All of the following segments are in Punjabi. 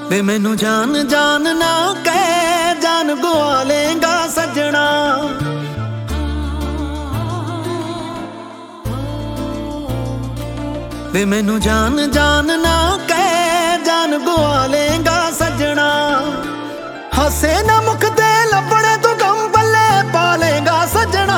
ਵੇ ਮੈਨੂੰ ਜਾਨ ਜਾਨ ਨਾ ਕਹਿ, ਜਾਨ ਗਵਾ ਲੇਗਾ ਸੱਜਣਾ। ਵੇ ਮੈਨੂੰ ਜਾਨ ਜਾਨ ਨਾ ਕਹਿ, ਜਾਨ ਗਵਾ ਲੇਗਾ ਸੱਜਣਾ। ਹੱਸੇ ਨਾ ਮੁਖ ਤੇ ਲੱਭਣੇ ਤੂੰ ਗਮ ਪੱਲੇ ਪਾ ਲੇਗਾ ਸੱਜਣਾ।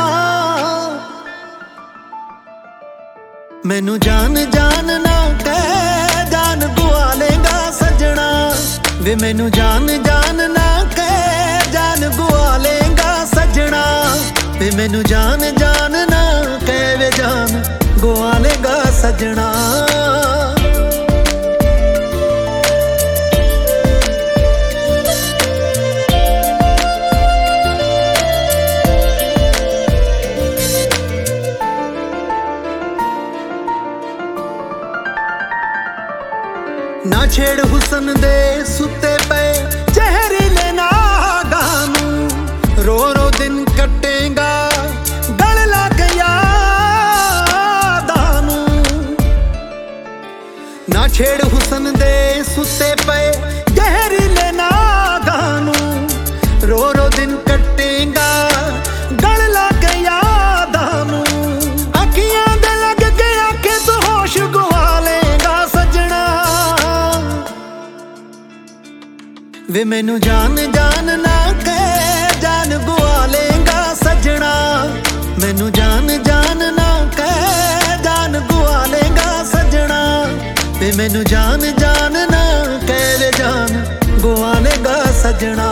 ਮੈਨੂੰ ਜਾਨ ਜਾਨ ਨਾ ਕਹਿ, ਜਾਨ ਗਵਾ ਲੇਗਾ ਸੱਜਣਾ। ਵੇ ਮੈਨੂੰ ਜਾਨ ਜਾਨ ਨਾ ਕਹਿ, ਜਾਨ ਗਵਾ ਲੇਗਾ ਸੱਜਣਾ। ਵੇ ਮੈਨੂੰ ਜਾਨ ਜਾਨ ਨਾ ਕਹਿ, ਵੇ ਜਾਨ ਗਵਾ ਲੇਗਾ ਸੱਜਣਾ। ਨਾ ਛੇੜ ਹੁਸਨ ਦੇ ਸੁੱਤੇ ਪਏ ਜ਼ਹਿਰੀਲੇ ਨਾਗਾਂ ਨੂੰ। ਰੋ ਰੋ ਦਿਨ ਕੱਟੇਗਾ ਗਲ ਲੱਗ ਯਾਦਾਂ ਨੂੰ। ਨਾ ਛੇੜ ਹੁਸਨ ਦੇ ਸੁੱਤੇ ਪਏ ਜ਼ਹਿਰੀਲੇ ਨਾਗਾਂ ਨੂੰ। ਰੋ ਰੋ ਦਿਨ ਕੱਟੇਗਾ ਗਲ ਲੱਗ ਯਾਦਾਂ ਨੂੰ। ਅੱਖੀਆਂ ਦੇ ਲੱਗ ਕੇ ਆਖੇ ਤੂੰ ਹੋਸ਼ ਗਵਾ ਲੇਗਾ ਸੱਜਣਾ। ਵੇ ਮੈਨੂੰ ਜਾਨ ਜਾਨ ਨਾ ਕਹਿ, ਜਾਨ ਗਵਾ ਲੇਗਾ ਸੱਜਣਾ। ਮੈਨੂੰ ਜਾਨ ਜਾਨ ਨਾ ਕਹਿ, ਜਾਨ ਗਵਾ ਲੇਗਾ ਸੱਜਣਾ। ਵੇ ਮੈਨੂੰ ਜਾਨ ਜਾਨ ਨਾ ਕਹਿ, ਵੇ ਜਾਨ ਗਵਾ ਲੇਗਾ ਸੱਜਣਾ।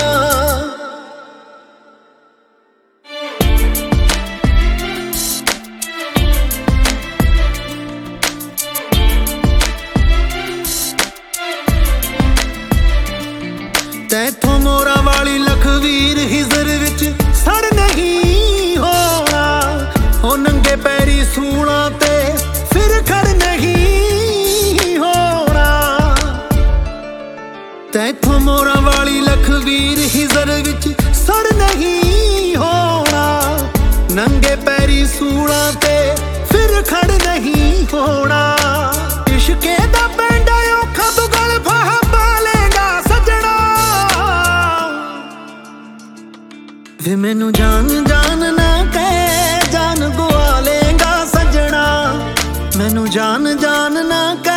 ਤੈਥੋਂ ਮੋਰਾ ਵਾਲੀ ਲਖਵੀਰ ਹਿਜ਼ਰ ਵਿੱਚ ਸੜ ਨਹੀਂ ਹੋਣਾ। ਉਹ ਨੰਗੇ ਪੈਰੀ ਸੂਲਾਂ ਤੇ ਫਿਰ ਖੜ ਨਹੀਂ ਹੋਣਾ। ਤੈਥੋਂ ਮੋਰਾ ਵਾਲੀ ਲਖਵੀਰ ਹਿਜ਼ਰ ਵਿੱਚ ਸੜ ਨਹੀਂ ਹੋਣਾ। ਨੰਗੇ ਪੈਰੀ ਸੂਲਾਂ ਤੇ ਫਿਰ ਖੜ ਨਹੀਂ ਹੋਣਾ। ਇਸ਼ਕੇ ਦਾ ਪੈਂਡਾ ਔਖਾ ਤੂੰ ਗਲ ਫਾਹ ਪਾ ਲੇਗਾ ਸੱਜਣਾ। ਵੇ ਮੈਨੂੰ ਜਾਨ ਜਾਨ ਨਾ ਕਹਿ, ਜਾਨ ਗਵਾ ਲੇਗਾ ਸੱਜਣਾ। ਮੈਨੂੰ ਜਾਨ ਜਾਨ ਨਾ ਕਹਿ,